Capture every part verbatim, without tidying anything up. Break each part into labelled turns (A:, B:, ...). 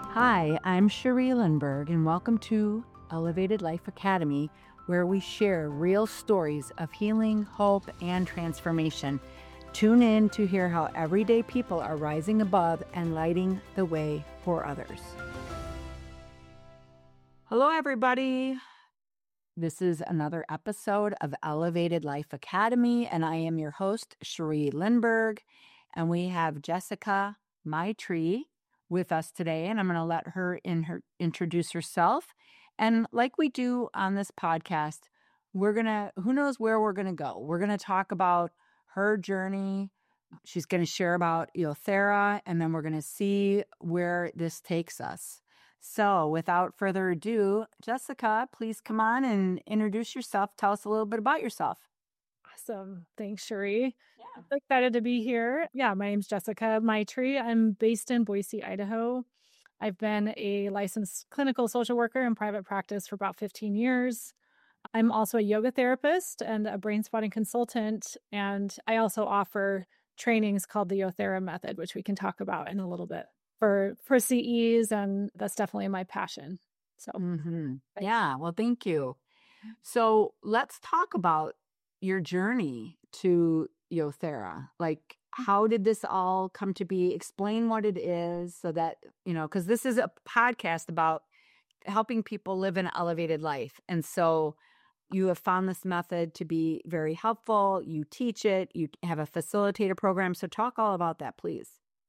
A: Hi, I'm Cherie Lindberg, and welcome to Elevated Life Academy, where we share real stories of healing, hope, and transformation. Tune in to hear how everyday people are rising above and lighting the way for others. Hello, everybody. This is another episode of Elevated Life Academy, and I am your host, Cherie Lindberg, and we have Jessica Maitrey with us today, and I'm going to let her in her introduce herself. And like we do on this podcast, we're going to, who knows where we're going to go. We're going to talk about her journey. She's going to share about Iothera, and then we're going to see where this takes us. So without further ado, Jessica, please come on and introduce yourself. Tell us a little bit about yourself.
B: Awesome. Thanks, Cherie.
A: Yeah.
B: I'm so excited to be here. Yeah, my name's Jessica Maitrey. I'm based in Boise, Idaho. I've been a licensed clinical social worker in private practice for about fifteen years. I'm also a yoga therapist and a brain spotting consultant. And I also offer trainings called the Iothera method, which we can talk about in a little bit for, for C Es. And that's definitely my passion. So,
A: Mm-hmm. Yeah. Well, thank you. So let's talk about your journey to Iothera. Like, how did this all come to be? Explain what it is so that, you know, because this is a podcast about helping people live an elevated life. And so you have found this method to be very helpful. You teach it, you have a facilitator program. So talk all about that, please.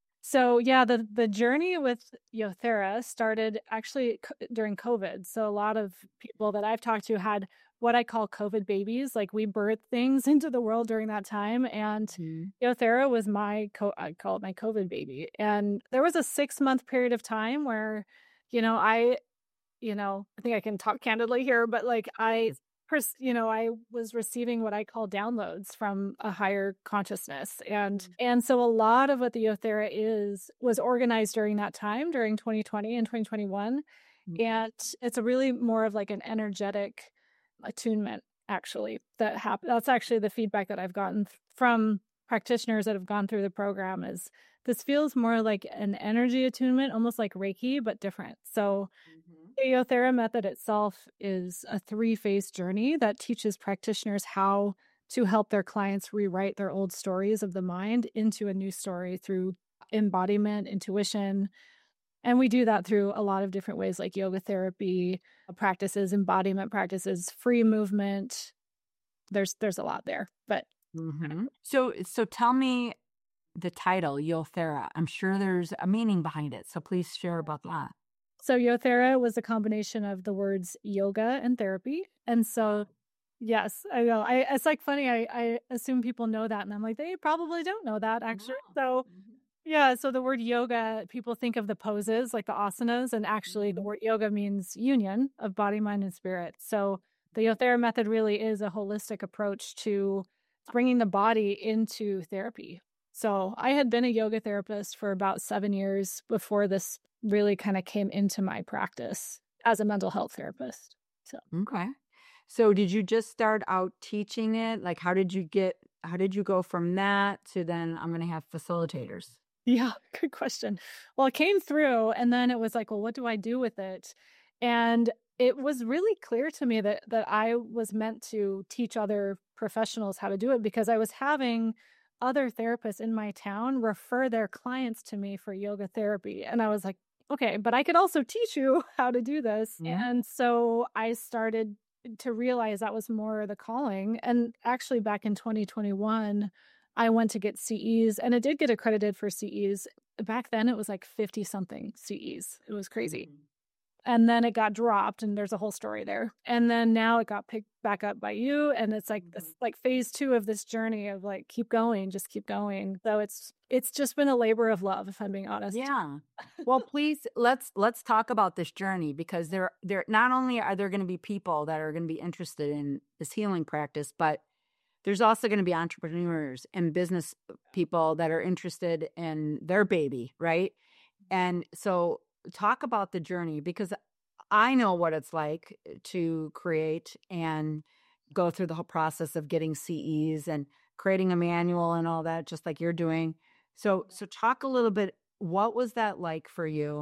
B: So yeah, the, the journey with Iothera started actually c- during COVID. So a lot of people that I've talked to had what I call COVID babies. Like we birthed things into the world during that time. And
A: Mm-hmm.
B: Iothera was my, co- I call it my COVID baby. And there was a six month period of time where, you know, I, you know, I think I can talk candidly here, but like I pers- you know, I was receiving what I call downloads from a higher consciousness. And and so a lot of what the Iothera is was organized during that time, during twenty twenty and twenty twenty-one. And it's a really more of like an energetic attunement, actually, that happened. That's actually the feedback that I've gotten th- from practitioners that have gone through the program is this feels more like an energy attunement, almost like Reiki, but different. So the Iothera method itself is a three-phase journey that teaches practitioners how to help their clients rewrite their old stories of the mind into a new story through embodiment, intuition. And we do that through a lot of different ways, like yoga therapy practices, embodiment practices, free movement. There's there's a lot there. But
A: Mm-hmm. So so tell me the title, Iothera. I'm sure there's a meaning behind it. So please share about that.
B: so Iothera was a combination of the words yoga and therapy. And so yes, I know. I it's like funny. I I assume people know that, and I'm like, they probably don't know that actually. So yeah, so the word yoga, people think of the poses like the asanas, and actually the word yoga means union of body, mind, and spirit. So the Iothera method really is a holistic approach to bringing the body into therapy. So I had been a yoga therapist for about seven years before this really kind of came into my practice as a mental health therapist. So
A: Okay. So did you just start out teaching it? Like, how did you get, how did you go from that to then I'm going to have facilitators?
B: yeah, good question. Well, it came through and then it was like, well, what do I do with it? And it was really clear to me that that I was meant to teach other professionals how to do it because I was having other therapists in my town refer their clients to me for yoga therapy. And I was like, okay, but I could also teach you how to do this.
A: Yeah.
B: And so I started to realize that was more the calling. And actually back in twenty twenty-one, I went to get C Es and it did get accredited for C Es. Back then it was like fifty something C Es. It was crazy. And then it got dropped and there's a whole story there. And then now it got picked back up by you. And it's like this like phase two of this journey of like keep going, just keep going. So it's it's just been a labor of love, if I'm being honest.
A: Yeah. Well, please let's let's talk about this journey because there there not only are there going to be people that are going to be interested in this healing practice, but there's also going to be entrepreneurs and business people that are interested in their baby, right? And so talk about the journey because I know what it's like to create and go through the whole process of getting C Es and creating a manual and all that, just like you're doing. So, so talk a little bit. What was that like for you?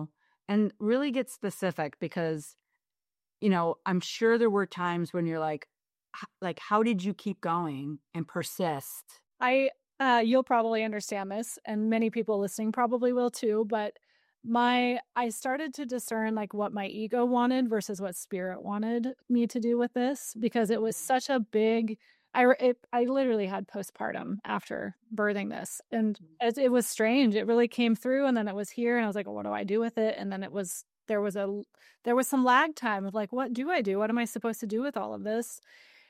A: and really get specific because, you know, I'm sure there were times when you're like, h- like, how did you keep going and persist?
B: I uh you'll probably understand this, and many people listening probably will too, but my I started to discern like what my ego wanted versus what spirit wanted me to do with this, because it was such a big I re- it, I literally had postpartum after birthing this, and it, it was strange. It really came through, and then it was here, and I was like, well, what do I do with it? And then it was there was a there was some lag time of like, what do I do? What am I supposed to do with all of this?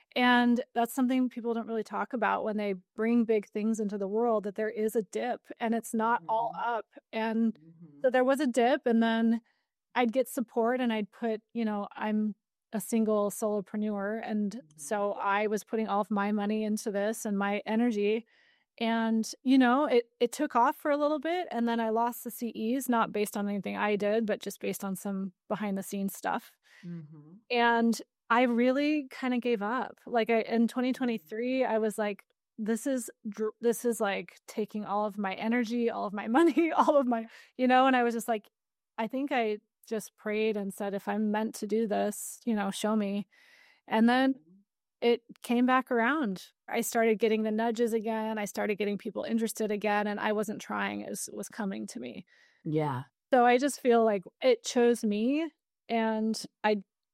B: And that's something people don't really talk about when they bring big things into the world, that there is a dip and it's not all
A: Mhm.
B: up. And
A: Mhm.
B: so there was a dip, and then I'd get support, and I'd put, you know, I'm a single solopreneur. And so I was putting all of my money into this and my energy. And, you know, it, it took off for a little bit. And then I lost the C Es, not based on anything I did, but just based on some behind the scenes stuff.
A: Mhm.
B: And I really kind of gave up. Like I, in twenty twenty-three, I was like, this is, dr- this is like taking all of my energy, all of my money, all of my, you know, and I was just like, I think I just prayed and said, if I'm meant to do this, you know, show me. And then it came back around. I started getting the nudges again. I started getting people interested again, and I wasn't trying, it was, it was coming to me.
A: Yeah.
B: So I just feel like it chose me, and I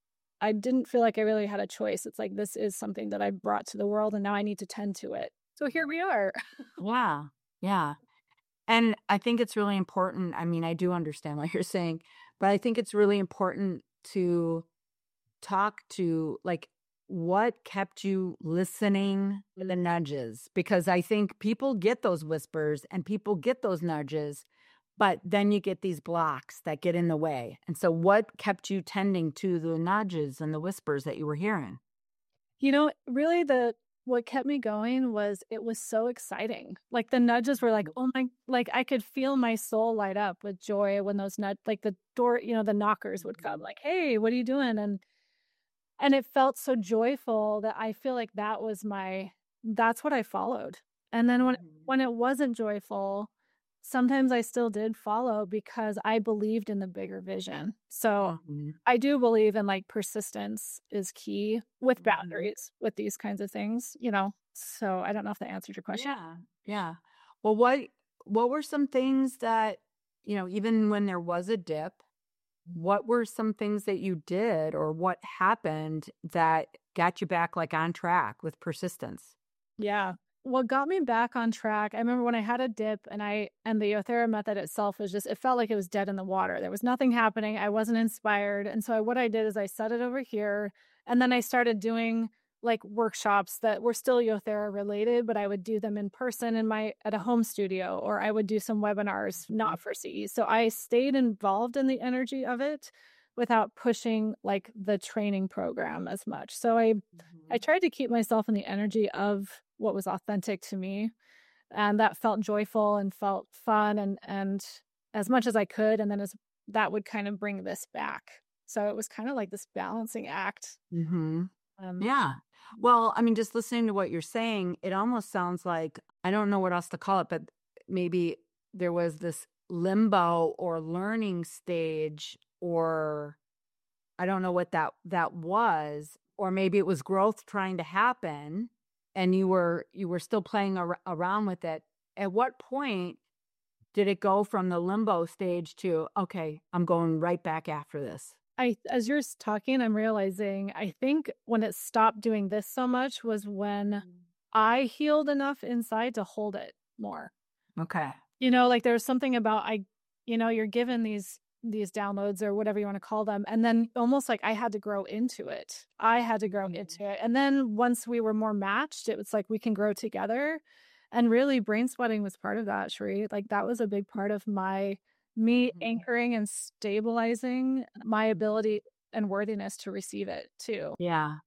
B: I didn't feel like I really had a choice. It's like, this is something that I brought to the world, and now I need to tend to it. So here we are.
A: Yeah. Yeah. And I think it's really important. I mean, I do understand what you're saying, but I think it's really important to talk to like what kept you listening to the nudges, because I think people get those whispers and people get those nudges, but then you get these blocks that get in the way. And so what kept you tending to the nudges and the whispers that you were hearing?
B: You know, really the what kept me going was it was so exciting. Like the nudges were like, oh my, like I could feel my soul light up with joy when those nudge, like the door, you know, the knockers would come like, hey, what are you doing? And and it felt so joyful that I feel like that was my that's what I followed. And then when when it wasn't joyful, sometimes I still did follow because I believed in the bigger vision. So
A: Mhm.
B: I do believe in like persistence is key with
A: Mhm.
B: boundaries with these kinds of things, you know. So I don't know if that answered your question.
A: Yeah. Yeah. Well, what what were some things that, you know, even when there was a dip, what were some things that you did or what happened that got you back like on track with persistence?
B: Yeah. What got me back on track, I remember when I had a dip, and I and the Yothera method itself was just, it felt like it was dead in the water. There was nothing happening. I wasn't inspired. And so I, what I did is I set it over here, and then I started doing like workshops that were still Yothera related, but I would do them in person in my at a home studio, or I would do some webinars not for C E. So I stayed involved in the energy of it without pushing like the training program as much. So I I tried to keep myself in the energy of what was authentic to me, and that felt joyful and felt fun, and and as much as I could, and then as that would kind of bring this back. So it was kind of like this balancing act.
A: Mm-hmm.
B: Um
A: Yeah. Well, I mean, just listening to what you're saying, it almost sounds like, I don't know what else to call it, but maybe there was this limbo or learning stage, or I don't know what that that was, or maybe it was growth trying to happen and you were you were still playing ar- around with it. At what point did it go from the limbo stage to, okay, I'm going right back after this?
B: I as you're s- talking, I'm realizing I think when it stopped doing this so much was when I healed enough inside to hold it more.
A: Okay.
B: You know, like there's something about I you know, you're given these these downloads or whatever you want to call them, and then almost like I had to grow into it. I had to grow into it. And then once we were more matched, it was like we can grow together. And really brain sweating was part of that, Sheree. Like that was a big part of my me
A: Mhm.
B: anchoring and stabilizing my ability and worthiness to receive it too.
A: Yeah.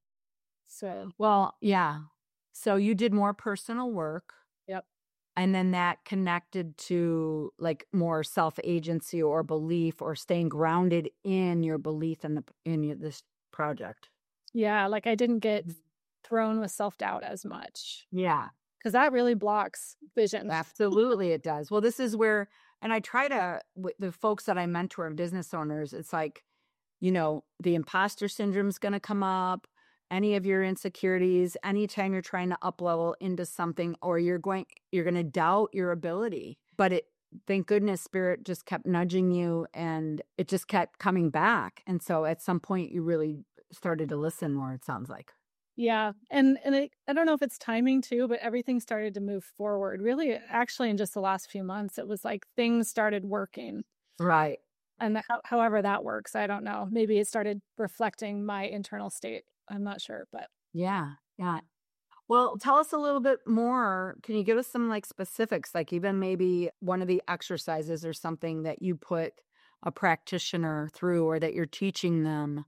B: So,
A: Well, yeah. So you did more personal work,
B: yep.
A: and then that connected to like more self-agency or belief or staying grounded in your belief in the in your, this project.
B: Yeah, like I didn't get thrown with self-doubt as much,
A: Yeah.
B: because that really blocks vision.
A: Absolutely, it does. Well, this is where and I try to, with the folks that I mentor, business owners, it's like, you know, the imposter syndrome is going to come up, any of your insecurities, anytime you're trying to up level into something, or you're going, you're going to doubt your ability. But it, thank goodness, Spirit just kept nudging you and it just kept coming back. And so at some point you really started to listen more, it sounds like.
B: Yeah. And and it, I don't know if it's timing too, but everything started to move forward. Really, actually, in just the last few months, it was like things started working.
A: Right.
B: And how, however that works, I don't know. Maybe it started reflecting my internal state. I'm not sure, but
A: Yeah. Yeah. Well, tell us a little bit more. Can you give us some like specifics, like even maybe one of the exercises or something that you put a practitioner through or that you're teaching them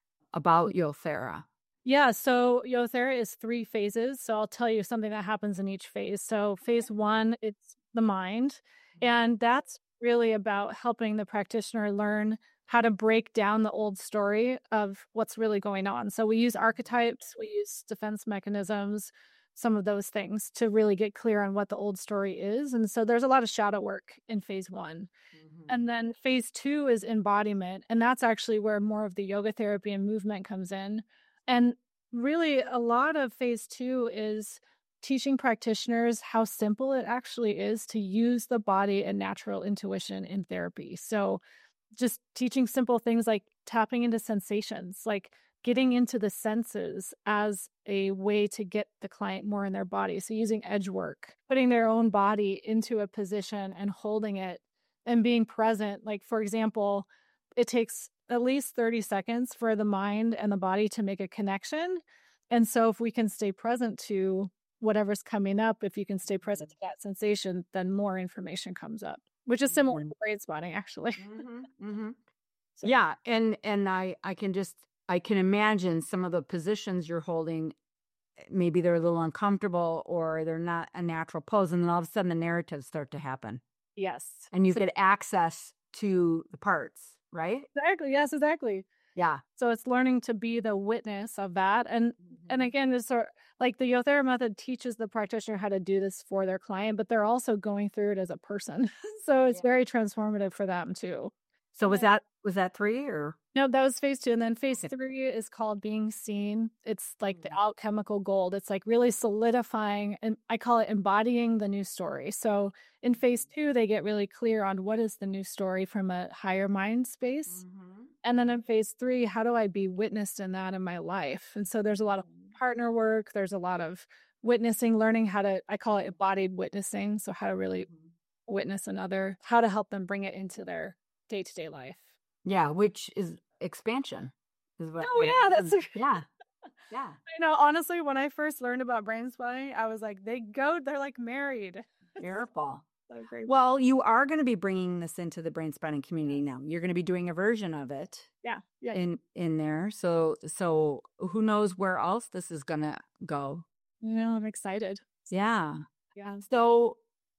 A: about Yothera?
B: yeah. So Yothera is three phases. So I'll tell you something that happens in each phase. So phase one, it's the mind. And that's really about helping the practitioner learn how to break down the old story of what's really going on. So we use archetypes, we use defense mechanisms, some of those things to really get clear on what the old story is. And so there's a lot of shadow work in phase one. Mm-hmm. And then phase two is embodiment. And that's actually where more of the yoga therapy and movement comes in. And really, a lot of phase two is teaching practitioners how simple it actually is to use the body and natural intuition in therapy. So just teaching simple things like tapping into sensations, like getting into the senses as a way to get the client more in their body. So using edge work, putting their own body into a position and holding it and being present. Like, for example, it takes at least thirty seconds for the mind and the body to make a connection. And so if we can stay present to whatever's coming up, if you can stay present to that sensation, then more information comes up, which is similar to brain spotting, actually.
A: Mm-hmm, mm-hmm. So. Yeah. And, and I, I can just, I can imagine some of the positions you're holding, maybe they're a little uncomfortable or they're not a natural pose. And then all of a sudden the narratives start to happen.
B: Yes.
A: And you
B: so,
A: get access to the parts, right?
B: Exactly. Yes, exactly.
A: Yeah.
B: So it's learning to be the witness of that. And mm-hmm. and again, this sort like the Yothera method teaches the practitioner how to do this for their client, but they're also going through it as a person. So it's yeah. very transformative for them too.
A: So was that was that three or
B: no? That was phase two, and then phase okay. three is called being seen. It's like the alchemical gold. It's like really solidifying, and I call it embodying the new story. So in phase two, they get really clear on what is the new story from a higher mind space. Mm-hmm. And then in phase three, how do I be witnessed in that in my life? And so there's a lot of partner work. There's a lot of witnessing, learning how to, I call it embodied witnessing. So how to really witness another, how to help them bring it into their day-to-day life.
A: Yeah, which is expansion. Is what,
B: oh, yeah, that's... A...
A: yeah. Yeah.
B: You know, honestly, when I first learned about brain spotting, I was like, they go, they're like married.
A: Beautiful.
B: So great.
A: Well, you are going to be bringing this into the brain spotting community now. You're going to be doing a version of it.
B: Yeah. Yeah.
A: In in there. So so who knows where else this is going to go.
B: You know, I'm excited.
A: Yeah.
B: Yeah.
A: So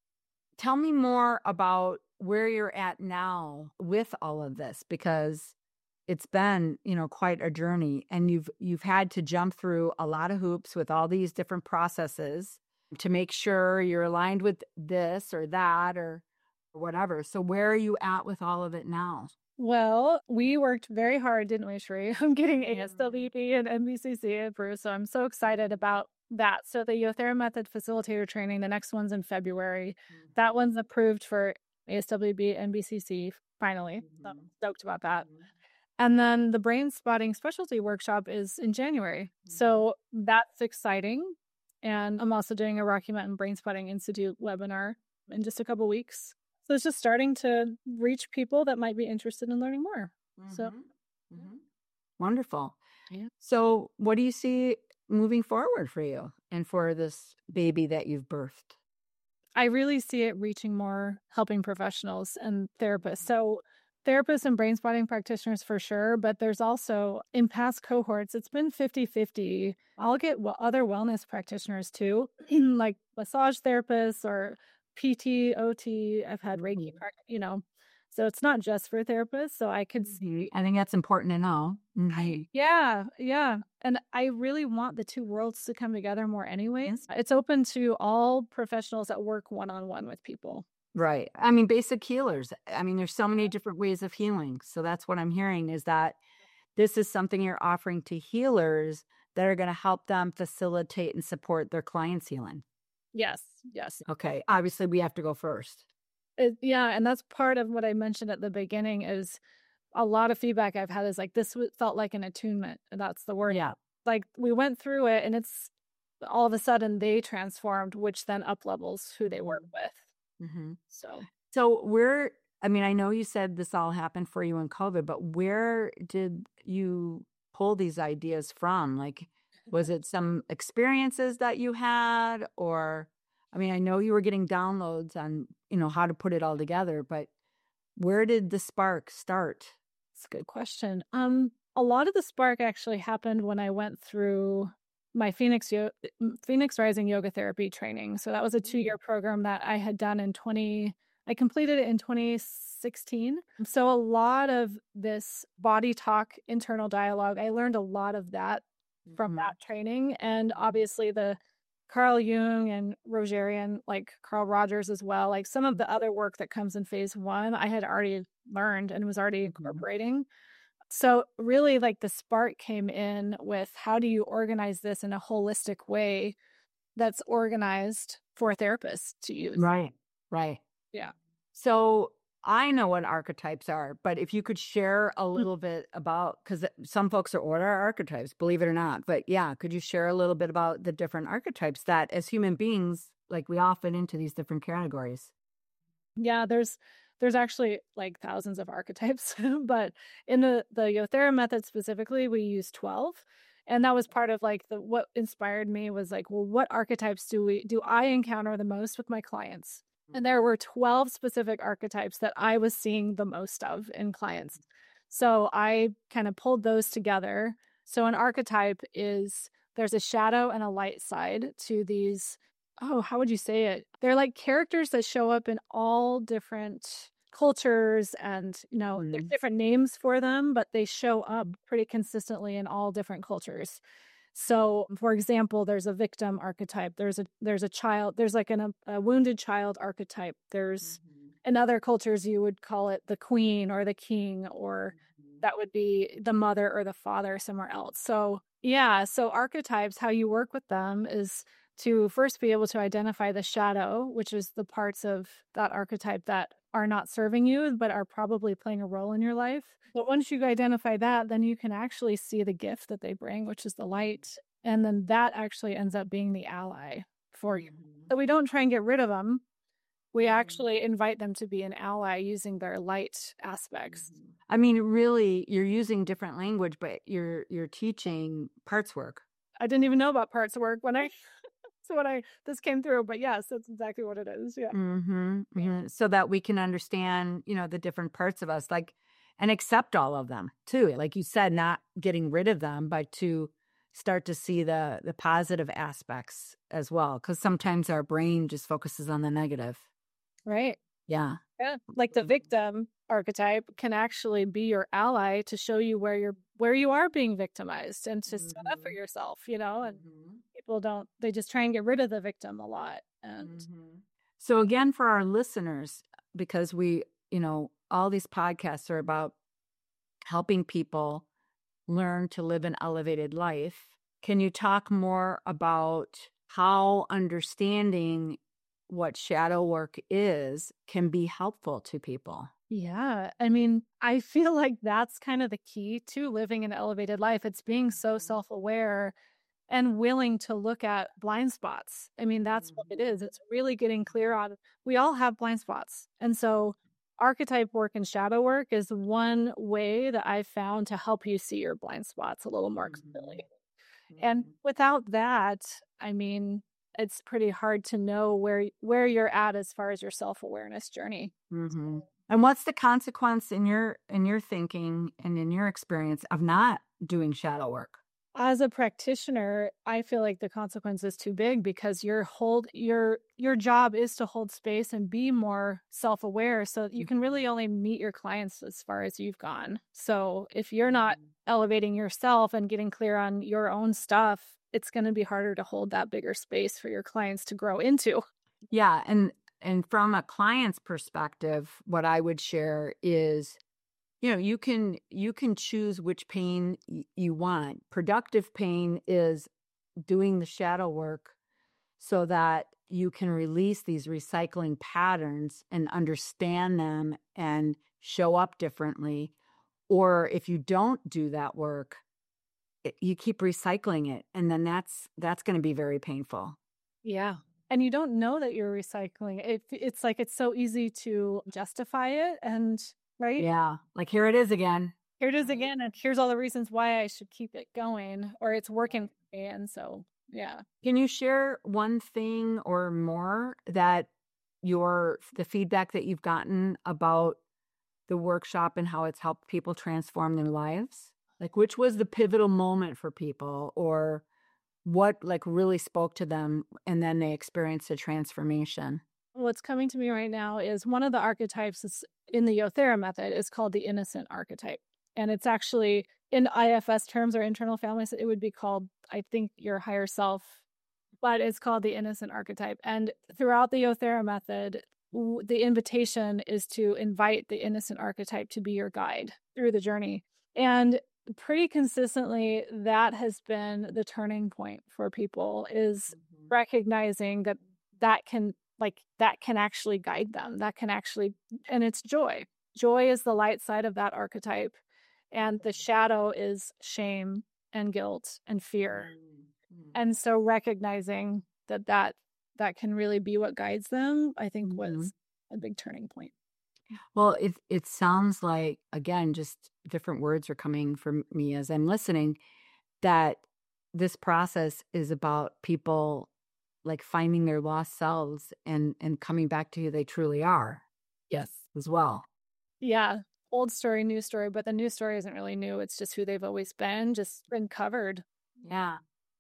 A: tell me more about where you're at now with all of this, because it's been, you know, quite a journey, and you've you've had to jump through a lot of hoops with all these different processes to make sure you're aligned with this or that or whatever. So where are you at with all of it now?
B: Well, we worked very hard, didn't we, Sheree? I'm getting A S W B and N B C C approved, so I'm so excited about that. So the Yothera Method Facilitator Training, the next one's in February. Mm-hmm. That one's approved for A S W B, N B C C, finally. Mm-hmm. So I'm stoked about that. Mm-hmm. And then the Brain Spotting Specialty Workshop is in January. Mm-hmm. So that's exciting. And I'm also doing a Rocky Mountain Brain Spotting Institute webinar in just a couple weeks. So it's just starting to reach people that might be interested in learning more. Mm-hmm. So
A: mm-hmm. Wonderful.
B: Yeah.
A: So what do you see moving forward for you and for this baby that you've birthed?
B: I really see it reaching more helping professionals and therapists. So therapists and brain spotting practitioners for sure, but there's also in past cohorts, it's been fifty-fifty. I'll get other wellness practitioners too, like massage therapists or P T, O T. I've had Reiki, you know, so it's not just for therapists. So I could see.
A: I think that's important to know. Mm-hmm.
B: Yeah, yeah. And I really want the two worlds to come together more anyways. It's open to all professionals that work one-on-one with people.
A: Right. I mean, basic healers. I mean, there's so many different ways of healing. So that's what I'm hearing is that this is something you're offering to healers that are going to help them facilitate and support their clients' healing.
B: Yes. Yes.
A: Okay. Obviously, we have to go first.
B: It, yeah. And that's part of what I mentioned at the beginning is a lot of feedback I've had is like, this w- felt like an attunement. And that's the word.
A: Yeah.
B: Like we went through it and it's all of a sudden they transformed, which then up levels who they work with.
A: Mm-hmm.
B: So,
A: So where, I mean, I know you said this all happened for you in COVID, but where did you pull these ideas from? Like, was it some experiences that you had, or, I mean, I know you were getting downloads on, you know, how to put it all together, but where did the spark start?
B: it's a good question. Um, a lot of the spark actually happened when I went through my Phoenix Yo- Phoenix Rising yoga therapy training. So that was a two-year program that I had done in twenty I completed it in twenty sixteen. So a lot of this body talk, internal dialogue, I learned a lot of that from
A: Mhm.
B: that training. And obviously the Carl Jung and Rogerian, like Carl Rogers as well, like some of the other work that comes in phase one, I had already learned and was already incorporating. So really like the spark came in with how do you organize this in a holistic way that's organized for therapists to use.
A: Right, right.
B: Yeah.
A: So I know what archetypes are, but if you could share a little bit about, because some folks are order archetypes, believe it or not. But yeah, could you share a little bit about the different archetypes that as human beings, like we all fit into these different categories?
B: Yeah, there's there's actually like thousands of archetypes, but in the the Yothera method specifically, we use twelve. And that was part of like the what inspired me was like, well, what archetypes do we do I encounter the most with my clients? And there were twelve specific archetypes that I was seeing the most of in clients. So I kind of pulled those together. So an archetype is there's a shadow and a light side to these. Oh, how would you say it? They're like characters that show up in all different cultures and, you know, there's
A: Mhm.
B: different names for them, but they show up pretty consistently in all different cultures. So, for example, there's a victim archetype. There's a there's a child. There's like an, a wounded child archetype. There's in other cultures you would call it the queen or the king, or that would be the mother or the father somewhere else. So yeah, so archetypes, how you work with them is to first be able to identify the shadow, which is the parts of that archetype that are not serving you, but are probably playing a role in your life. But once you identify that, then you can actually see the gift that they bring, which is the light. And then that actually ends up being the ally for you. So we don't try and get rid of them. We actually invite them to be an ally using their light aspects.
A: I mean, really, you're using different language, but you're you're teaching parts work.
B: I didn't even know about parts work when I so when I this came through, but yes, that's exactly what it is. Yeah.
A: Mm-hmm, mm-hmm. So that we can understand, you know, the different parts of us, like, and accept all of them too. Like you said, not getting rid of them, but to start to see the the positive aspects as well. Because sometimes our brain just focuses on the negative.
B: Right.
A: Yeah.
B: Yeah. Like the victim archetype can actually be your ally to show you where you're where you are being victimized and to stand up for yourself, you know, and people don't they just try and get rid of the victim a lot. And
A: Mm-hmm. So again, for our listeners, because we, you know, all these podcasts are about helping people learn to live an elevated life. Can you talk more about how understanding what shadow work is can be helpful to people?
B: yeah, I mean, I feel like that's kind of the key to living an elevated life. It's being so self-aware and willing to look at blind spots. I mean, that's what it is. It's really getting clear on we all have blind spots. And so archetype work and shadow work is one way that I've found to help you see your blind spots a little more clearly. And without that, I mean, it's pretty hard to know where where you're at as far as your self-awareness journey.
A: Mm-hmm. And what's the consequence in your in your thinking and in your experience of not doing shadow work?
B: As a practitioner, I feel like the consequence is too big because your hold your your job is to hold space and be more self-aware so that you can really only meet your clients as far as you've gone. So if you're not elevating yourself and getting clear on your own stuff, it's going to be harder to hold that bigger space for your clients to grow into.
A: Yeah, and And from a client's perspective, what I would share is, you know, you can you can choose which pain y- you want. Productive pain is doing the shadow work so that you can release these recycling patterns and understand them and show up differently. Or if you don't do that work, it, you keep recycling it, and then that's that's going to be very painful.
B: Yeah. And you don't know that you're recycling. It, it's like it's so easy to justify it. And right?
A: Yeah, like here it is again.
B: Here it is again. And here's all the reasons why I should keep it going, or it's working for me. And so, yeah.
A: Can you share one thing or more that your the feedback that you've gotten about the workshop and how it's helped people transform their lives? Like, which was the pivotal moment for people, or what like really spoke to them and then they experienced a transformation?
B: What's coming to me right now is one of the archetypes is in the Yothera method is called the innocent archetype. And it's actually in I F S terms or internal families, it would be called, I think, your higher self, but it's called the innocent archetype. And throughout the Yothera method, w- the invitation is to invite the innocent archetype to be your guide through the journey. And pretty consistently, that has been the turning point for people, is recognizing that that can like that can actually guide them. That can actually, and it's joy. Joy is the light side of that archetype. And the shadow is shame and guilt and fear. And so recognizing that that, that can really be what guides them, I think was
A: Mhm.
B: a big turning point.
A: Well, it it sounds like, again, just different words are coming from me as I'm listening, that this process is about people like finding their lost selves and and coming back to who they truly are. Yes, as well.
B: Yeah. Old story, new story, but the new story isn't really new. It's just who they've always been, just been covered.
A: Yeah.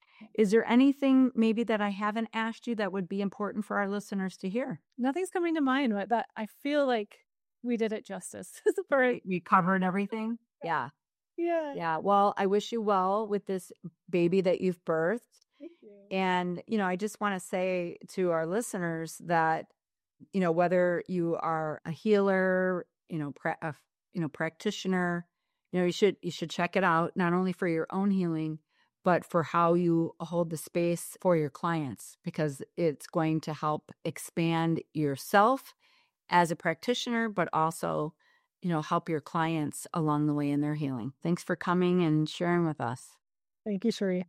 A: Is there anything maybe that I haven't asked you that would be important for our listeners to hear?
B: Nothing's coming to mind, but that I feel like we did it justice. For
A: We we covered everything? Yeah.
B: yeah.
A: Yeah. Well, I wish you well with this baby that you've birthed.
B: Thank you.
A: And, you know, I just want to say to our listeners that, you know, whether you are a healer, you know, pra- a, you know, practitioner, you know, you should you should check it out, not only for your own healing, but for how you hold the space for your clients, because it's going to help expand yourself as a practitioner, but also, you know, help your clients along the way in their healing. Thanks for coming and sharing with us.
B: Thank you, Cherie.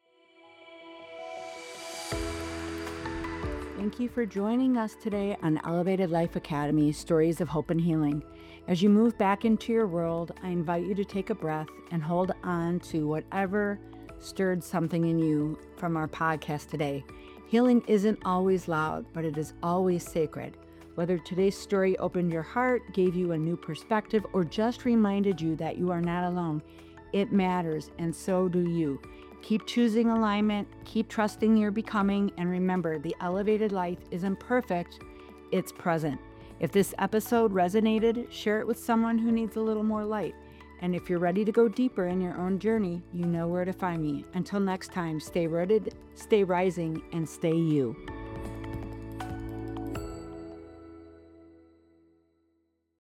A: Thank you for joining us today on Elevated Life Academy, Stories of Hope and Healing. As you move back into your world, I invite you to take a breath and hold on to whatever stirred something in you from our podcast today. Healing isn't always loud, but it is always sacred. Whether today's story opened your heart, gave you a new perspective, or just reminded you that you are not alone, it matters, and so do you. Keep choosing alignment, keep trusting your becoming, and remember, the elevated life isn't perfect, it's present. If this episode resonated, share it with someone who needs a little more light. And if you're ready to go deeper in your own journey, you know where to find me. Until next time, stay rooted, stay rising, and stay you.